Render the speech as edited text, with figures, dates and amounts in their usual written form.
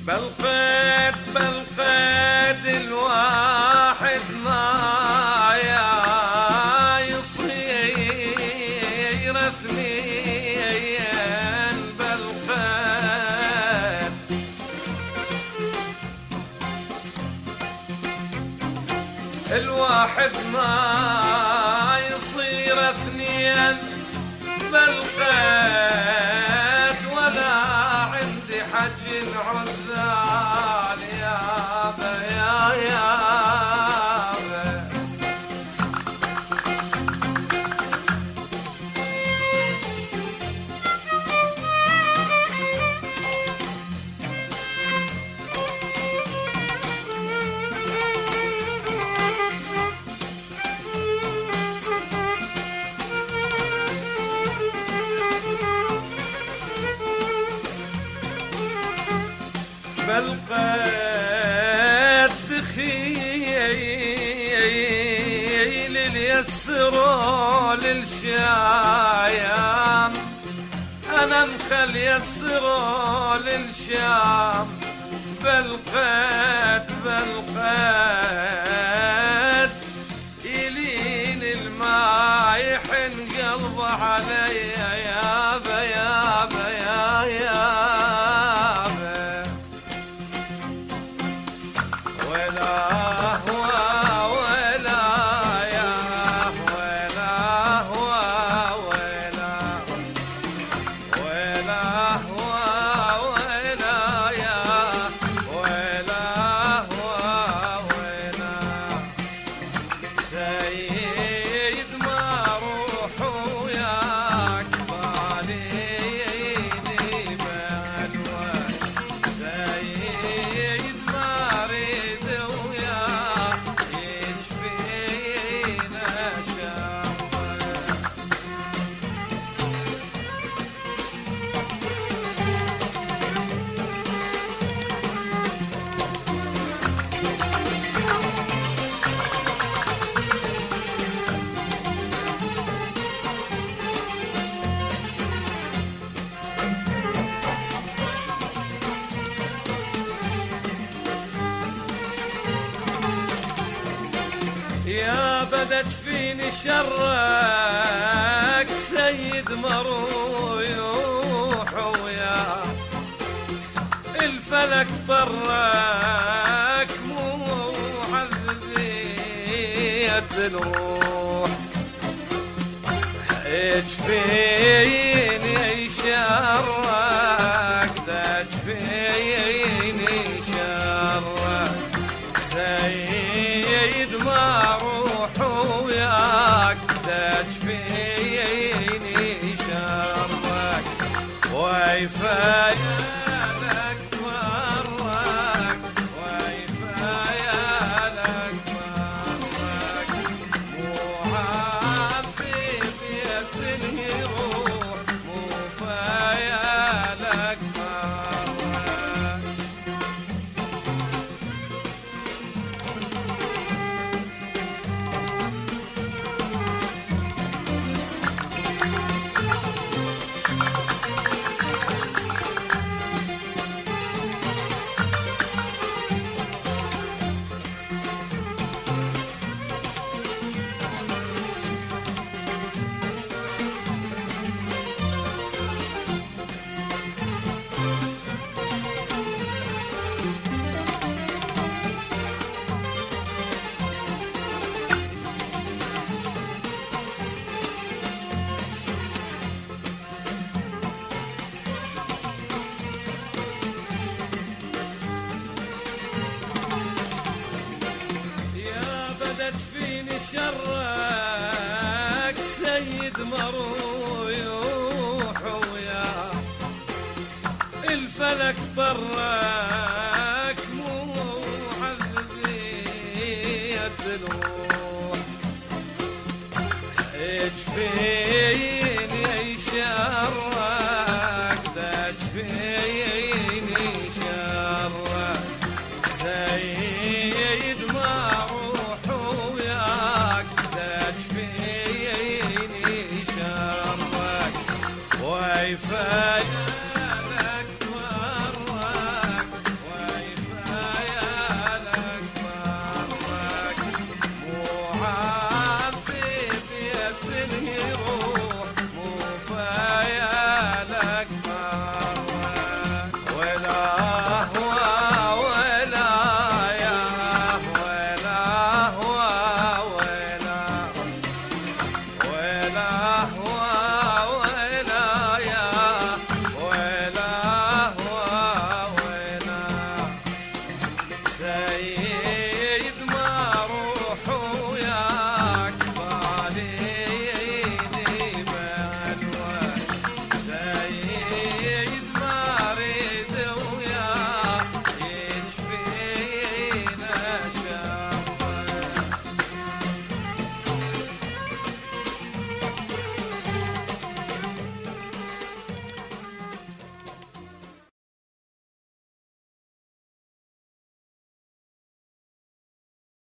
بالقيد الواحد ما يصير اثنين بالقيد. الواحد ما يصير اثنين بالقيد، ولا عندي حج العزال يابا يابا. بالقيد دخيل اليسروا للشام، أنا نخل يسروا للشام. بالقيد يلين الماء يحن قلبه علي يابا يابا يابا. يا بدت فيني شرك سيد مروح، ويا الفلك طرك مو عذبية الروح. اجفيني شرك تجفيني شرك سيد مروح، وياك تجفيني شرك ويفايا لك مرك ويفايا لك مرك. مو عافي بيت يروح مو فايا لك مرك. فيني شرك سيد مروح، ويا الفلك طرك مو عذبية الروح. اجفيني شرك تجفيني